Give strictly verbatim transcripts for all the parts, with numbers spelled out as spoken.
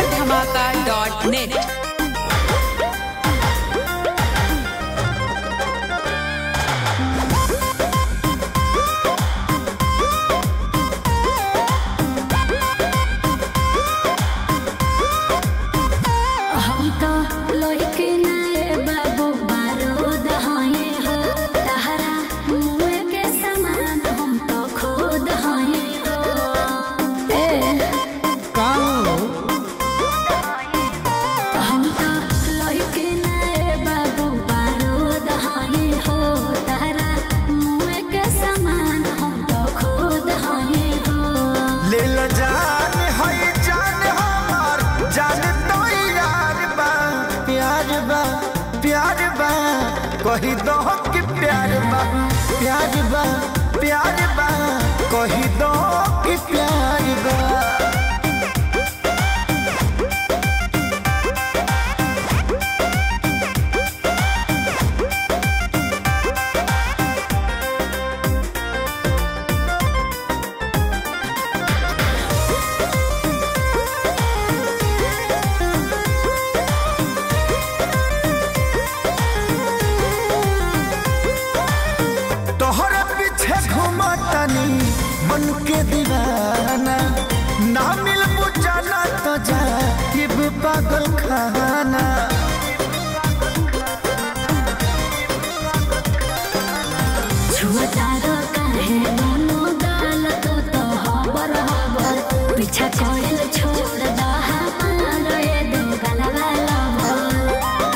Super धमाका dot net. प्यार बा कही दो कि प्यार बा प्यार बा प्यार बा कही दो कि प्यार बा। मन के दीवाना ना मिल बुझाना तो जाइब पागल खाना। छुआतारो काहे दोनों गाल तो तो हबर हबर पीछा कोइल छोड़ दा हमारा ये दो गलवा लवर।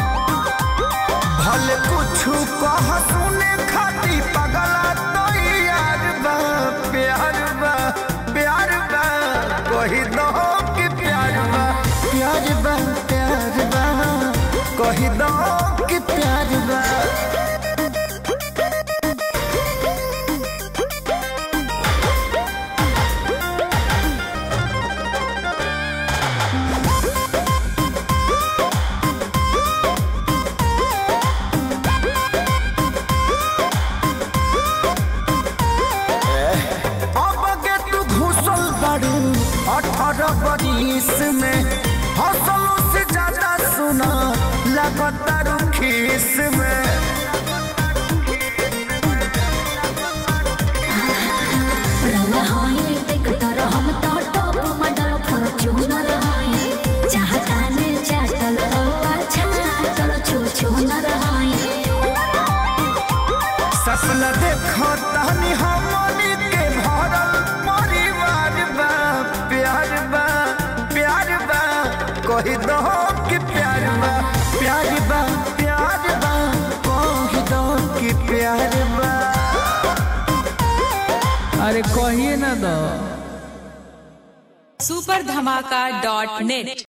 भले कुछ कह सुने खाती पगला तो यार बा प्यार बा प्यार बा कही दो कि प्यार बा प्यार बा प्यार बा कही दो कि प्यार बा। अठारह बरिस में हौसलों से ज्यादा सुना लगातार खीस में। हम तो टॉप मॉडल फॉर्च्यूनर हैं चाहता ने चाटल अच्छा चलो छू छू न रहाए। सपना देखो तहनी हमनी के भरल परिवार बा प्यार बा प्यार बा कही दो कि प्यार बा प्यार बा प्यार बा कही दो कि प्यार बा। अरे कहिए ना दो। सुपर धमाका डॉट नेट।